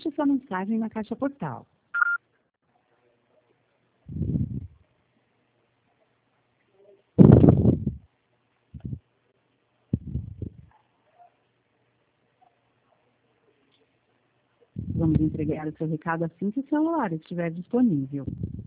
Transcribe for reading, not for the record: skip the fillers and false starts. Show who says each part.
Speaker 1: Deixe sua mensagem na caixa postal. Vamos entregar o seu recado assim que o celular estiver disponível.